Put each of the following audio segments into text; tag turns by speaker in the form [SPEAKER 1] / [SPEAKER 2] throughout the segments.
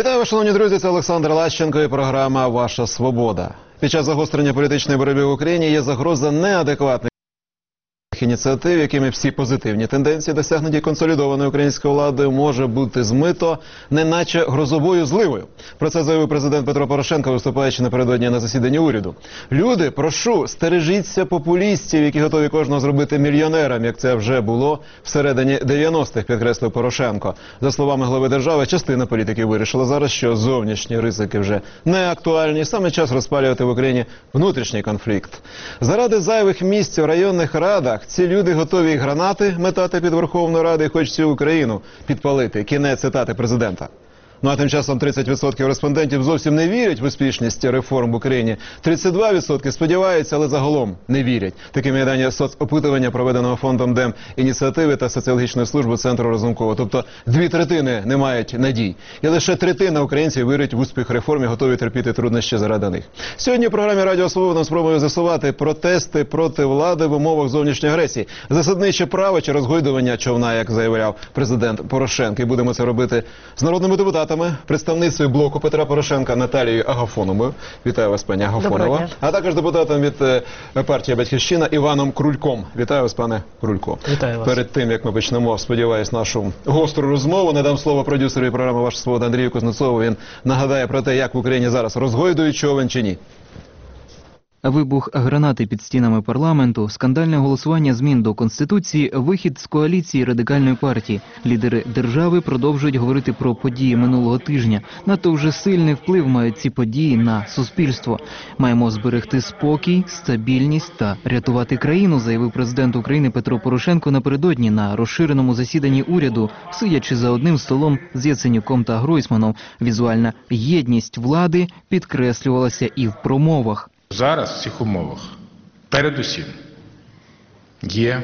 [SPEAKER 1] Вітаю вас, шановні друзі, це Олександр Лащенко і програма «Ваша свобода». Під час загострення політичної боротьби в Україні є загроза неадекватних ініціатив, якими всі позитивні тенденції, досягнуті консолідованою українською владою, може бути змито, неначе грозовою зливою. Про це заявив президент Петро Порошенко, виступаючи напередодні на засіданні уряду. Люди, прошу, стережіться популістів, які готові кожного зробити мільйонером, як це вже було всередині 90-х, підкреслив Порошенко. За словами глави держави, частина політиків вирішила зараз, що зовнішні ризики вже не актуальні, саме час розпалювати в Україні внутрішній конфлікт. Заради зайвих місць у районних радах ці люди готові і гранати метати під Верховну Раду і хоч всю Україну підпалити. Кінець цитати президента. Ну а тим часом 30% респондентів зовсім не вірять в успішність реформ в Україні. 32% сподіваються, але загалом не вірять. Такими є дані соцопитування, проведеного фондом Демініціативи та соціологічної служби Центру Разумкова. Тобто 2/3 не мають надій. І лише 1/3 українців вірять в успіх реформ і готові терпіти труднощі заради них. Сьогодні в програмі «Радіо Свобода» спробую з'ясувати протести проти влади в умовах зовнішньої агресії. Засадниче право чи розгойдування човна, як заявляв президент Порошенко. І будемо це робити з народними депутатами. Представницею блоку Петра Порошенка Наталією Агафоновою. Вітаю вас, пані Агафонова. А також депутатом від партії «Батьківщина» Іваном Крульком. Вітаю вас, пане Крулько.
[SPEAKER 2] Вітаю вас.
[SPEAKER 1] Перед тим, як ми почнемо, сподіваюсь, нашу гостру розмову, надам слово продюсеру програми «Ваша свобода» Андрію Кузнецову. Він нагадає про те, як в Україні зараз розгойдують човен чи ні.
[SPEAKER 2] Вибух гранати під стінами парламенту, скандальне голосування змін до Конституції, вихід з коаліції Радикальної партії. Лідери держави продовжують говорити про події минулого тижня. Надто вже сильний вплив мають ці події на суспільство. Маємо зберегти спокій, стабільність та рятувати країну, заявив президент України Петро Порошенко напередодні на розширеному засіданні уряду, сидячи за одним столом з Яценюком та Гройсманом. Візуальна єдність влади підкреслювалася і в промовах.
[SPEAKER 3] Зараз в цих умовах передусім є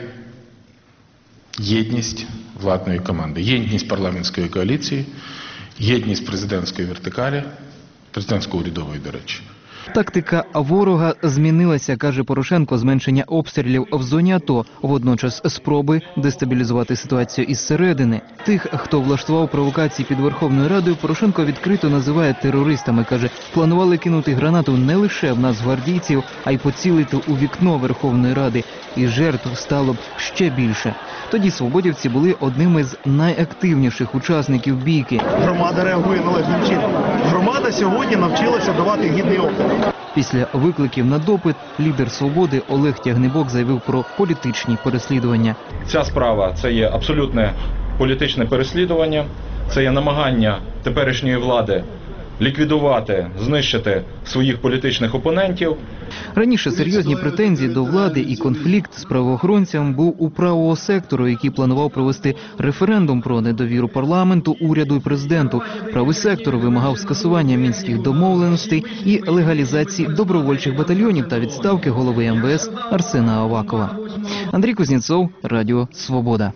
[SPEAKER 3] єдність владної команди, єдність парламентської коаліції, єдність президентської вертикалі, президентсько-урядової, до речі.
[SPEAKER 2] Тактика ворога змінилася, каже Порошенко, зменшення обстрілів в зоні АТО, водночас спроби дестабілізувати ситуацію із середини. Тих, хто влаштував провокації під Верховною Радою, Порошенко відкрито називає терористами. Каже, планували кинути гранату не лише в нацгвардійців, а й поцілити у вікно Верховної Ради. І жертв стало б ще більше. Тоді свободівці були одними з найактивніших учасників бійки.
[SPEAKER 4] Громада реагує належним чином. Громада сьогодні навчилася давати гідний опір.
[SPEAKER 2] Після викликів на допит лідер «Свободи» Олег Тягнибок заявив про політичні переслідування.
[SPEAKER 5] Ця справа – це є абсолютне політичне переслідування, це є намагання теперішньої влади ліквідувати, знищити своїх політичних опонентів.
[SPEAKER 2] Раніше серйозні претензії до влади і конфлікт з правоохоронцями був у правого сектору, який планував провести референдум про недовіру парламенту, уряду і президенту. Правий сектор вимагав скасування мінських домовленостей і легалізації добровольчих батальйонів та відставки голови МВС Арсена Авакова. Андрій Кузнєцов, Радіо Свобода.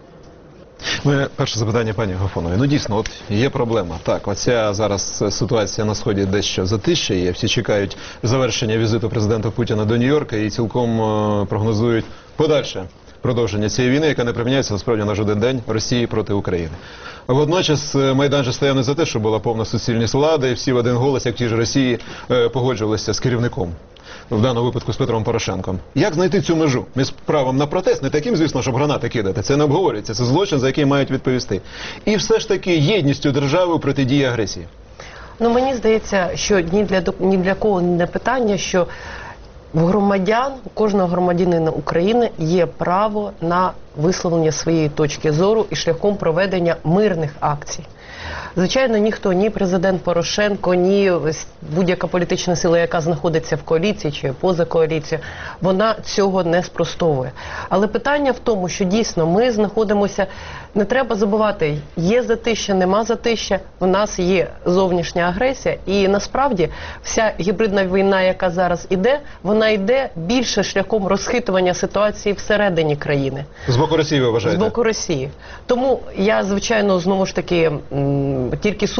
[SPEAKER 1] Перше запитання пані Агафонової. Ну дійсно, от є проблема. Так, оця зараз ситуація на Сході дещо затищає. Всі чекають завершення візиту президента Путіна до Нью-Йорка і цілком прогнозують подальше продовження цієї війни, яка не припиняється насправді на жоден день Росії проти України. Водночас Майдан же стояв не за те, що була повна суцільність влади, і всі в один голос, як ті ж Росії, погоджувалися з керівником. В даному випадку з Петром Порошенком. Як знайти цю межу між правом на протест, не таким, звісно, щоб гранати кидати, це не обговорюється, це злочин, за який мають відповісти. І все ж таки єдністю держави у протидії агресії.
[SPEAKER 6] Ну, мені здається, що ні для кого не питання, що в громадян, у кожного громадянина України є право на висловлення своєї точки зору і шляхом проведення мирних акцій. Звичайно, ніхто, ні президент Порошенко, ні будь-яка політична сила, яка знаходиться в коаліції чи поза коаліцією, вона цього не спростовує. Але питання в тому, що дійсно ми знаходимося, не треба забувати, є затища, нема затища, в нас є зовнішня агресія, і насправді вся гібридна війна, яка зараз іде, вона йде більше шляхом розхитування ситуації всередині країни.
[SPEAKER 1] З боку Росії, ви вважаєте?
[SPEAKER 6] З боку Росії. Тому я, звичайно, знову ж таки, тільки суд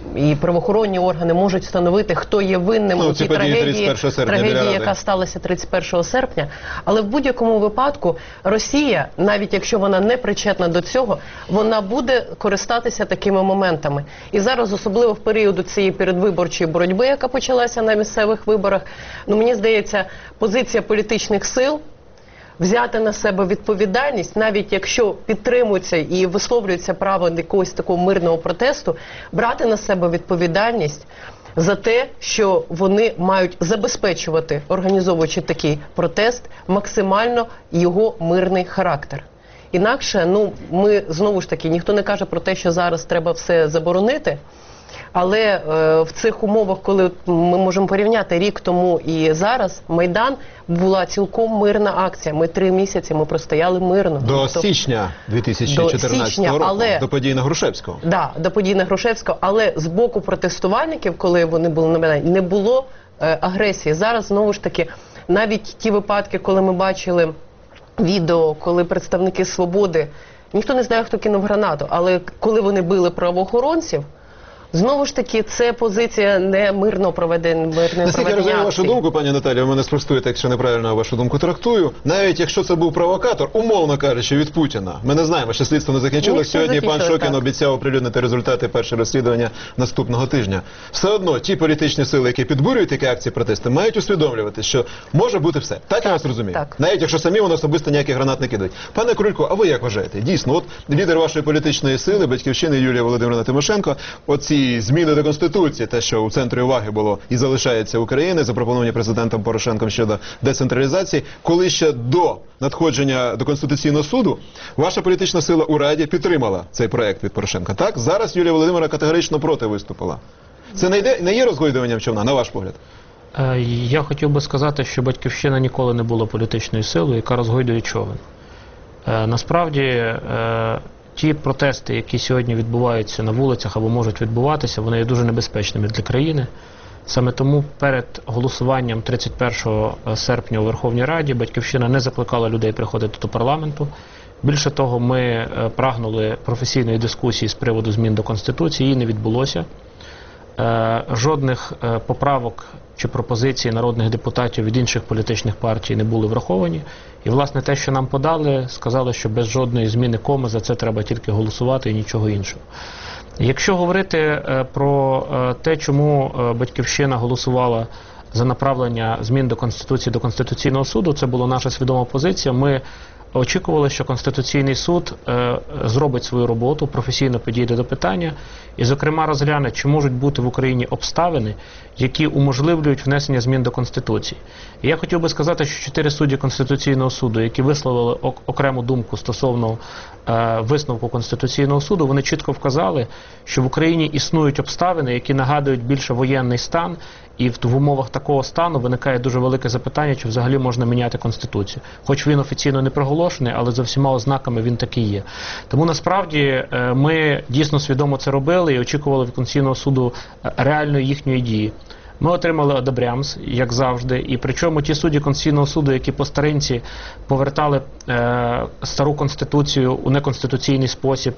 [SPEAKER 6] і правоохоронні органи можуть встановити, хто є винним у
[SPEAKER 1] ці
[SPEAKER 6] тій
[SPEAKER 1] події
[SPEAKER 6] трагедії,
[SPEAKER 1] 31 серпня біля Ради.
[SPEAKER 6] яка сталася 31 серпня. Але в будь-якому випадку Росія, навіть якщо вона не причетна до цього, вона буде користатися такими моментами. І зараз, особливо в періоду цієї передвиборчої боротьби, яка почалася на місцевих виборах, мені здається, позиція політичних сил взяти на себе відповідальність, навіть якщо підтримується і висловлюється право якогось такого мирного протесту, брати на себе відповідальність за те, що вони мають забезпечувати, організовуючи такий протест, максимально його мирний характер. Інакше, ми, знову ж таки, ніхто не каже про те, що зараз треба все заборонити, але в цих умовах, коли ми можемо порівняти рік тому і зараз, Майдан була цілком мирна акція. Ми 3 місяці простояли мирно.
[SPEAKER 1] До січня 2014 року,
[SPEAKER 6] але
[SPEAKER 1] до подій на Грушевського.
[SPEAKER 6] Да, до подій на Грушевського, але з боку протестувальників, коли вони були на Майдані, не було агресії. Зараз, знову ж таки, навіть ті випадки, коли ми бачили відео, коли представники «Свободи», ніхто не знає, хто кинув гранату, але коли вони били правоохоронців, знову ж таки, це позиція не мирно проведення
[SPEAKER 1] Наскільки я розумію вашу
[SPEAKER 6] акції.
[SPEAKER 1] думку, пані Наталія, ви мене спростуєте, якщо неправильно вашу думку трактую. Навіть якщо це був провокатор, умовно кажучи, від Путіна. Ми не знаємо, що слідство не закінчилось.
[SPEAKER 6] Ніхто
[SPEAKER 1] Сьогодні пан
[SPEAKER 6] закінчилось,
[SPEAKER 1] Шокін
[SPEAKER 6] так.
[SPEAKER 1] обіцяв оприлюднити результати першого розслідування наступного тижня. Все одно ті політичні сили, які підбурюють такі акції протесту, мають усвідомлювати, що може бути все. Так я вас розумію?
[SPEAKER 6] так.
[SPEAKER 1] Навіть якщо самі вони особисто ніяких гранат не кидають. Пане Крулько, а ви як вважаєте? Дійсно, от лідер вашої політичної сили, Батьківщини Юлія Володимирівна Тимошенко, оці зміни до Конституції, те, що у центрі уваги було і залишається України, запропоновані президентом Порошенком щодо децентралізації, коли ще до надходження до Конституційного суду ваша політична сила у Раді підтримала цей проект від Порошенка. Так? Зараз Юлія Володимирівна категорично проти виступила. Це не є розгойдуванням човна, на ваш погляд?
[SPEAKER 7] Я хотів би сказати, що Батьківщина ніколи не була політичною силою, яка розгойдує човен. Насправді, ті протести, які сьогодні відбуваються на вулицях або можуть відбуватися, вони є дуже небезпечними для країни. Саме тому перед голосуванням 31 серпня у Верховній Раді Батьківщина не закликала людей приходити до парламенту. Більше того, ми прагнули професійної дискусії з приводу змін до Конституції, її не відбулося. Жодних поправок чи пропозицій народних депутатів від інших політичних партій не були враховані. І, власне, те, що нам подали, сказали, що без жодної зміни коми за це треба тільки голосувати і нічого іншого. Якщо говорити про те, чому Батьківщина голосувала за направлення змін до Конституції до Конституційного суду, це була наша свідома позиція. Ми очікували, що Конституційний суд зробить свою роботу, професійно підійде до питання і, зокрема, розгляне, чи можуть бути в Україні обставини, які уможливлюють внесення змін до Конституції. І я хотів би сказати, що 4 судді Конституційного суду, які висловили окрему думку стосовно висновку Конституційного суду, вони чітко вказали, що в Україні існують обставини, які нагадують більше воєнний стан, і в умовах такого стану виникає дуже велике запитання, чи взагалі можна міняти Конституцію. Хоч він офіційно не проголошений, але за всіма ознаками він такий є. Тому насправді ми дійсно свідомо це робили і очікували від Конституційного суду реальної їхньої дії. Ми отримали одобрямс, як завжди, і причому ті судді Конституційного суду, які по старинці повертали стару Конституцію у неконституційний спосіб,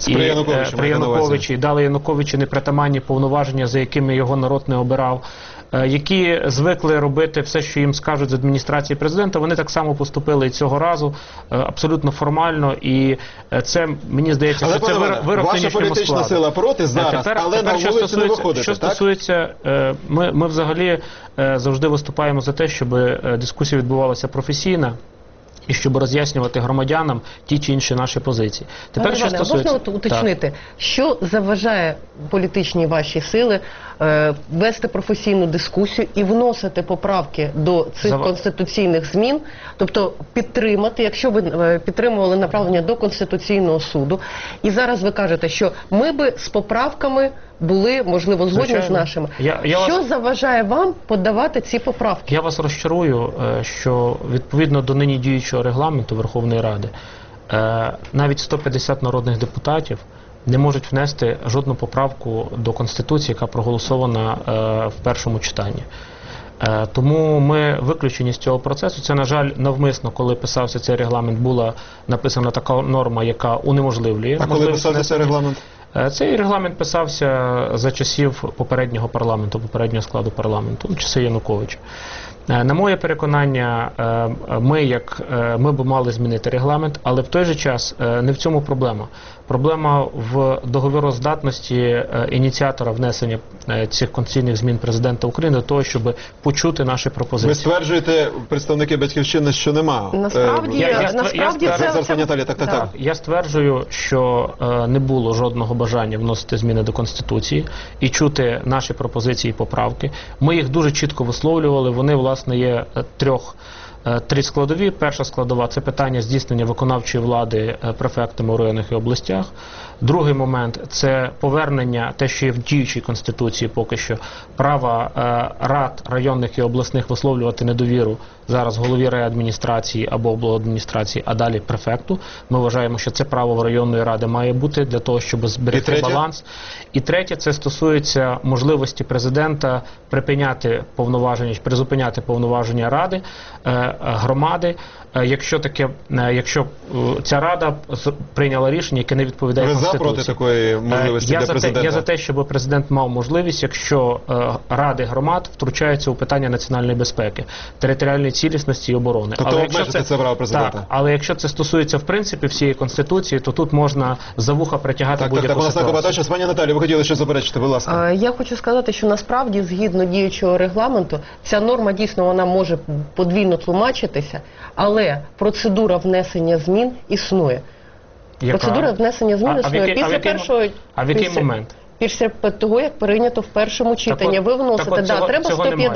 [SPEAKER 1] При Януковичі,
[SPEAKER 7] і дали Януковичу непритаманні повноваження, за якими його народ не обирав, які звикли робити все, що їм скажуть з адміністрації президента, вони так само поступили і цього разу, абсолютно формально, і це, мені здається,
[SPEAKER 1] але,
[SPEAKER 7] що це вирок
[SPEAKER 1] ваша
[SPEAKER 7] нинішньому
[SPEAKER 1] політична
[SPEAKER 7] складу.
[SPEAKER 1] сила проти зараз, але на вулицю не виходите,
[SPEAKER 7] що
[SPEAKER 1] так?
[SPEAKER 7] стосується, ми взагалі завжди виступаємо за те, щоб дискусія відбувалася професійно, і щоб роз'яснювати громадянам ті чи інші наші позиції. Тепер, що стосується...
[SPEAKER 6] Можна уточнити, що заважає політичній вашій сили вести професійну дискусію і вносити поправки до цих конституційних змін, тобто підтримати, якщо ви підтримували направлення до Конституційного суду, і зараз ви кажете, що ми би з поправками були, можливо, згодні з нашими. Що заважає вам подавати ці поправки?
[SPEAKER 7] Я вас розчарую, що відповідно до нині діючого регламенту Верховної Ради навіть 150 народних депутатів не можуть внести жодну поправку до Конституції, яка проголосована в першому читанні. Тому ми виключені з цього процесу. Це, на жаль, навмисно, коли писався цей регламент, була написана така норма, яка унеможливлює.
[SPEAKER 1] А коли писався цей регламент?
[SPEAKER 7] Цей регламент писався за часів попереднього парламенту, попереднього складу парламенту, часи Януковича. На моє переконання, ми б мали змінити регламент, але в той же час не в цьому проблема. Проблема в договороздатності ініціатора внесення цих конституційних змін президента України до того, щоб почути наші пропозиції.
[SPEAKER 1] Ви стверджуєте, представники «Батьківщини», що нема?
[SPEAKER 6] Насправді,
[SPEAKER 7] Я стверджую, що не було жодного бажання вносити зміни до Конституції і чути наші пропозиції і поправки. Ми їх дуже чітко висловлювали, вони, власне, є три складові. Перша складова – це питання здійснення виконавчої влади префектами у районах і областях. Другий момент – це повернення, те, що є в діючій Конституції поки що, права рад районних і обласних висловлювати недовіру зараз голові райадміністрації або обладміністрації, а далі префекту. Ми вважаємо, що це право в районної ради має бути для того, щоб зберегти баланс. І третє – це стосується можливості президента припиняти повноваження, призупиняти повноваження ради, громади, якщо ця рада прийняла рішення, яке не відповідає Конституції.
[SPEAKER 1] Ви за проти такої можливості для президента?
[SPEAKER 7] Я за те, щоб президент мав можливість, якщо ради громад втручаються у питання національної безпеки, територіальної цілісності і оборони.
[SPEAKER 1] Тобто обмежити це право президента?
[SPEAKER 7] Так, але якщо це стосується в принципі всієї Конституції, то тут можна за вуха притягати будь-яку ситуацію.
[SPEAKER 1] Пані Наталі, ви хотіли ще заперечити, будь ласка.
[SPEAKER 6] Я хочу сказати, що насправді, згідно діючого регламенту, ця норма дійсно вона може подвійно тлумачитися, але процедура внесення змін існує. Процедура внесення змін існує після першого...
[SPEAKER 7] А в який момент?
[SPEAKER 6] Після того, як прийнято в першому читанні. Ви вносите, треба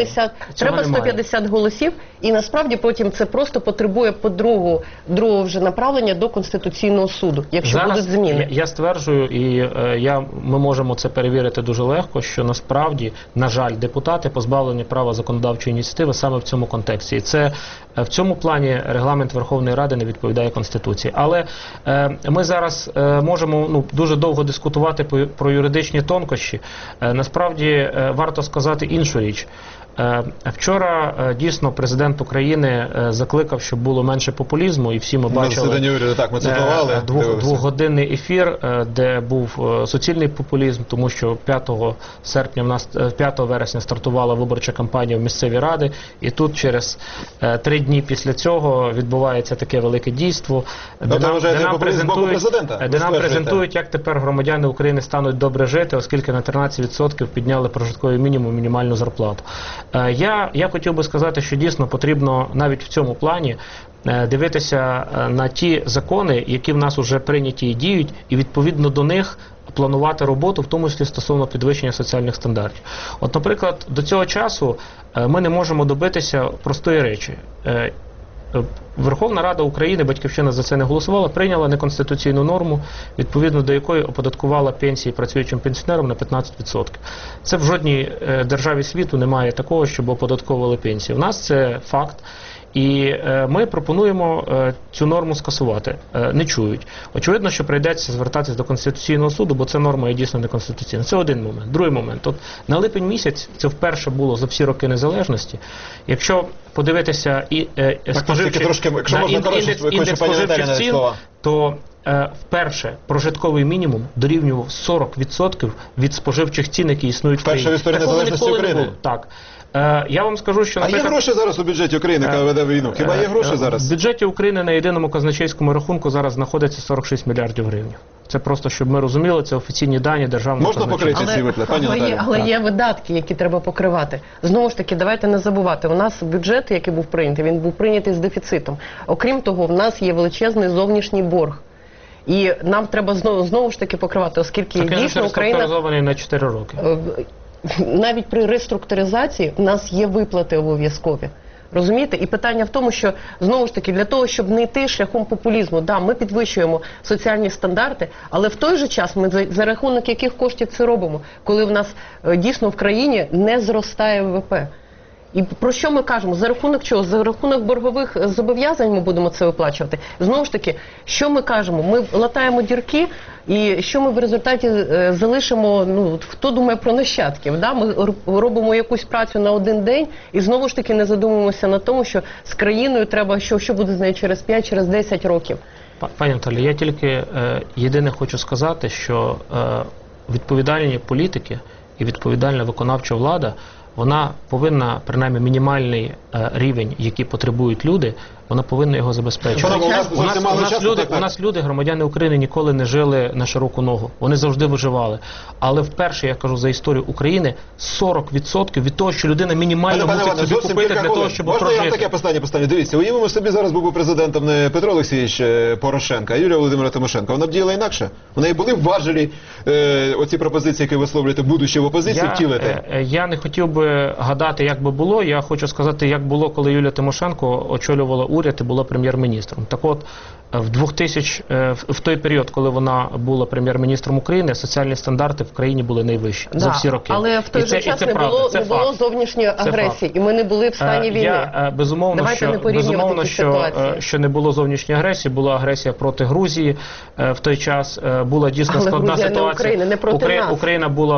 [SPEAKER 6] 150 голосів, і насправді потім це просто потребує другого вже направлення до Конституційного суду, якщо
[SPEAKER 7] зараз
[SPEAKER 6] будуть зміни.
[SPEAKER 7] Я стверджую, і ми можемо це перевірити дуже легко, що насправді, на жаль, депутати позбавлені права законодавчої ініціативи саме в цьому контексті. І це в цьому плані регламент Верховної Ради не відповідає Конституції. Але ми зараз можемо дуже довго дискутувати про юридичні тонкощі. Насправді варто сказати іншу річ. Вчора дійсно президент України закликав, щоб було менше популізму, і всі ми бачили двохгодинний ефір, де був суцільний популізм, тому що 5 вересня стартувала виборча кампанія в місцеві ради, і тут через 3 дні після цього відбувається таке велике дійство, де нам презентують, як тепер громадяни України стануть добре жити, оскільки на 13% підняли прожитковий мінімум, мінімальну зарплату. Я хотів би сказати, що дійсно потрібно навіть в цьому плані дивитися на ті закони, які в нас вже прийняті і діють, і відповідно до них планувати роботу, в тому числі стосовно підвищення соціальних стандартів. От, наприклад, до цього часу ми не можемо добитися простої речі. Верховна Рада України, Батьківщина за це не голосувала, прийняла неконституційну норму, відповідно до якої оподаткувала пенсії працюючим пенсіонерам на 15%. Це в жодній державі світу немає такого, щоб оподатковували пенсії. У нас це факт. І ми пропонуємо цю норму скасувати. Не чують. Очевидно, що прийдеться звертатись до Конституційного суду, бо ця норма є дійсно неконституційна. Це один момент. Другий момент. От на липень місяць, це вперше було за всі роки незалежності, якщо подивитися індекс споживчих цін, то вперше прожитковий мінімум дорівнював 40% від споживчих цін, які існують в країні.
[SPEAKER 1] Вперше в історії незалежності України?
[SPEAKER 7] Так. Я вам скажу, що...
[SPEAKER 1] А є гроші зараз у бюджеті України, яка веде війну? Хіба є гроші зараз?
[SPEAKER 7] В бюджеті України на єдиному казначейському рахунку зараз знаходиться 46 мільярдів гривень. Це просто, щоб ми розуміли, це офіційні дані державного казначейства.
[SPEAKER 1] Можна покрити ці виплати, пані Наталі?
[SPEAKER 6] Але є видатки, які треба покривати. Знову ж таки, давайте не забувати, у нас бюджет, який був прийнятий, він був прийнятий з дефіцитом. Окрім того, в нас є величезний зовнішній борг. І нам треба знову ж таки покривати, оскільки дійсно Україна...
[SPEAKER 7] реструктуризований на 4 роки.
[SPEAKER 6] Навіть при реструктуризації в нас є виплати обов'язкові. Розумієте? І питання в тому, що, знову ж таки, для того, щоб не йти шляхом популізму, да, ми підвищуємо соціальні стандарти, але в той же час ми за рахунок яких коштів це робимо, коли в нас дійсно в країні не зростає ВВП. І про що ми кажемо? За рахунок чого? За рахунок боргових зобов'язань ми будемо це виплачувати. Знову ж таки, що ми кажемо? Ми латаємо дірки, і що ми в результаті залишимо, хто думає про нащадків? Да? Ми робимо якусь працю на один день, і знову ж таки не задумуємося на тому, що з країною треба, що буде з нею через 5, через 10 років.
[SPEAKER 7] Пані Наталі, я тільки єдине хочу сказати, що відповідальні політики і відповідальна виконавча влада, вона повинна, принаймні, мінімальний рівень, який потребують люди, вона повинна його забезпечувати. У нас люди, громадяни України, ніколи не жили на широку ногу. Вони завжди виживали. Але вперше, я кажу, за історію України, 40% від того, що людина мінімально мусить собі купити для того, щоб прожити.
[SPEAKER 1] Можна я вам таке питання поставлю? Дивіться, уявимо собі, зараз був би президентом не Петро Олексійович Порошенко, а Юлія Володимира Тимошенко. Вона б діяла інакше? У неї були б важелі оці пропозиції, які висловлюєте, будучи в опозиції, втілити?
[SPEAKER 7] Я не хотів би гадати, як би було. Я хочу сказати, як було, коли Юлія Тимошенко очолювала уряд і була прем'єр-міністром. Так от, в той період, коли вона була прем'єр-міністром України, соціальні стандарти в країні були найвищі за всі роки.
[SPEAKER 6] Але в той же час не було зовнішньої агресії, і ми не були в стані війни.
[SPEAKER 7] Безумовно, що не було зовнішньої агресії, була агресія проти Грузії в той час, була дійсно складна ситуація. Україна була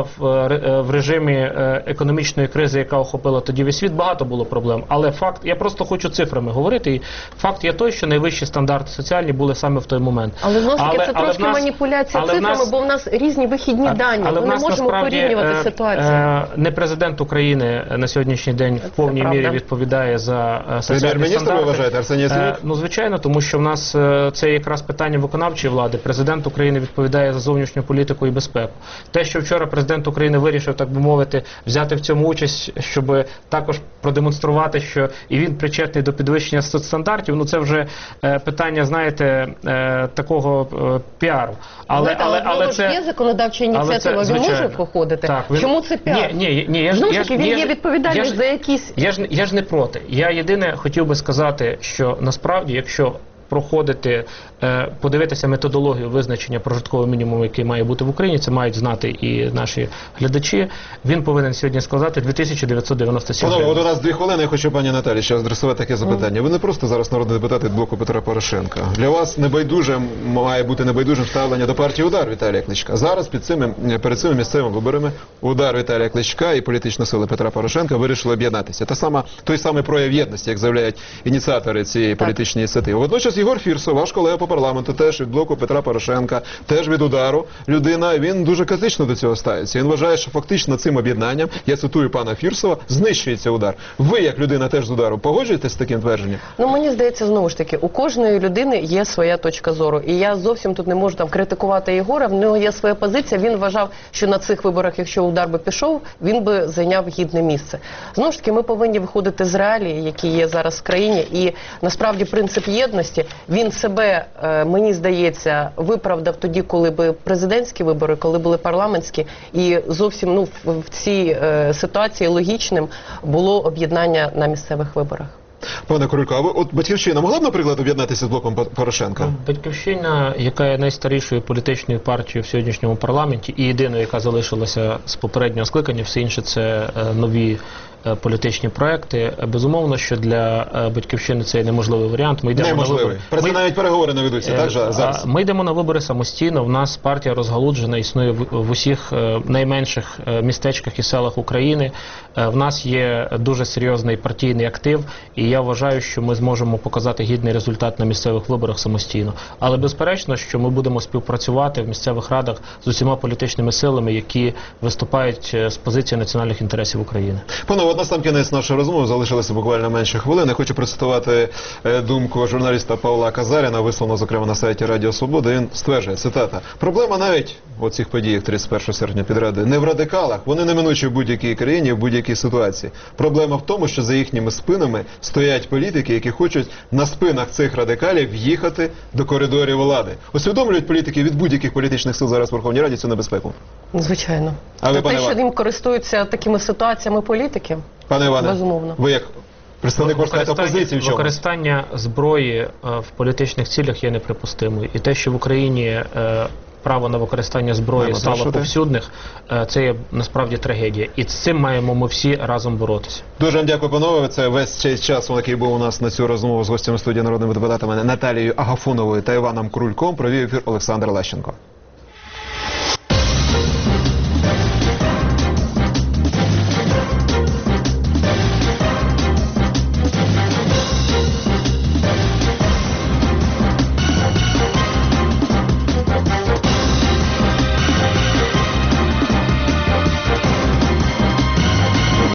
[SPEAKER 7] в режимі економічної кризи, яка охопила тоді весь світ, багато було проблем. Але факт, я просто хочу цифрами говорити, і факт є той, що найвищі стандарти соціальні були саме в той момент.
[SPEAKER 6] Але знову ж таки, це трошки маніпуляція цифрами, бо в нас різні вихідні дані. Ми не можемо порівнювати ситуацію.
[SPEAKER 7] Не президент України на сьогоднішній день в повній мірі відповідає за соціальні стандарти.
[SPEAKER 1] Прем'єр-міністр, ви вважаєте, Арсеній Яценюк?
[SPEAKER 7] Ну, звичайно, тому що в нас це якраз питання виконавчої влади. Президент України відповідає за зовнішню політику і безпеку. Те, що вчора президент України вирішив, так би мовити, взяти в цьому участь, щоб також продемонструвати, що і він причетний до підвищення соцстандартів, ну це вже питання, знаєте, такого піару.
[SPEAKER 6] Але це є законодавча ініціатива, він може проходити. Чому це піар?
[SPEAKER 7] Ні,
[SPEAKER 6] знову ж таки, він є відповідальний за якісь...
[SPEAKER 7] Я ж не проти. Я єдине хотів би сказати, що насправді, якщо проходити, подивитися методологію визначення прожиткового мінімуму, який має бути в Україні, це мають знати і наші глядачі, він повинен сьогодні складати 2997 гривень.
[SPEAKER 1] От у нас 2 хвилини, я хочу пані Наталі ще адресувати таке запитання. Ви не просто зараз народний депутат від блоку Петра Порошенка. Для вас має бути небайдужим ставлення до партії «Удар» Віталія Кличка. Зараз перед цими місцевими виборами «Удар» Віталія Кличка і політичні сили Петра Порошенка вирішили об'єднатися. Той самий прояв єдності, як заявляють ініціатори цієї політичної ініціативи. Водночас Єгор Фірсов, ваш колега по парламенту, теж від блоку Петра Порошенка, теж від «Удару» людина, він дуже критично до цього ставиться. Він вважає, що фактично цим об'єднанням, я цитую пана Фірсова, знищується «Удар». Ви, як людина теж з «Удару», погоджуєтесь з таким твердженням?
[SPEAKER 6] Ну, мені здається, знову ж таки, у кожної людини є своя точка зору. І я зовсім тут не можу критикувати Єгора, в нього є своя позиція. Він вважав, що на цих виборах, якщо «Удар» би пішов, він би зайняв гідне місце. Знову ж таки, ми повинні виходити з реалії, які є зараз в країні. І насправді принцип єдності, він себе, мені здається, виправдав тоді, коли були президентські вибори, коли були парламентські, і зовсім в цій ситуації логічним було об'єднання на місцевих виборах.
[SPEAKER 1] Пане Крулько, а ви, от Батьківщина могла б, наприклад, об'єднатися з блоком Порошенка?
[SPEAKER 7] Батьківщина, яка є найстарішою політичною партією в сьогоднішньому парламенті і єдиною, яка залишилася з попереднього скликання, все інше це нові політичні проекти. Безумовно, що для Батьківщини це неможливий варіант.
[SPEAKER 1] Неможливий. Про це навіть переговори не ведуться, так же зараз?
[SPEAKER 7] Ми йдемо на вибори самостійно. В нас партія розгалуджена, існує в усіх найменших містечках і селах України. В нас є дуже серйозний партійний актив, і я вважаю, що ми зможемо показати гідний результат на місцевих виборах самостійно. Але безперечно, що ми будемо співпрацювати в місцевих радах з усіма політичними силами, які виступають з позиції національних інтересів України.
[SPEAKER 1] Пане, от насамкінець нашої розмови, залишилося буквально менше хвилини. Хочу процитувати думку журналіста Павла Казаріна, висловлену, зокрема, на сайті Радіо Свобода. Він стверджує, цитата: «Проблема навіть у цих подіях 31 серпня підради не в радикалах, вони неминучі в будь-якій країні, в будь-якій ситуації. Проблема в тому, що за їхніми спинами стоять політики, які хочуть на спинах цих радикалів в'їхати до коридорів влади». Усвідомлюють політики від будь-яких політичних сил зараз в Верховній Раді цю небезпеку?
[SPEAKER 6] Звичайно.
[SPEAKER 1] А ви, пане
[SPEAKER 6] те, що їм користуються такими ситуаціями політики,
[SPEAKER 1] пане Іване,
[SPEAKER 6] безумовно.
[SPEAKER 1] Ви як представник опозиції в чому?
[SPEAKER 7] Використання зброї в політичних цілях є неприпустимою. І те, що в Україні право на використання зброї стало повсюдних, це є насправді трагедія. І з цим маємо ми всі разом боротися.
[SPEAKER 1] Дуже вам дякую, панове. Це весь цей час, який був у нас на цю розмову з гостями студії народними депутатами Наталією Агафоновою та Іваном Крульком, провів ефір Олександр Лещенко.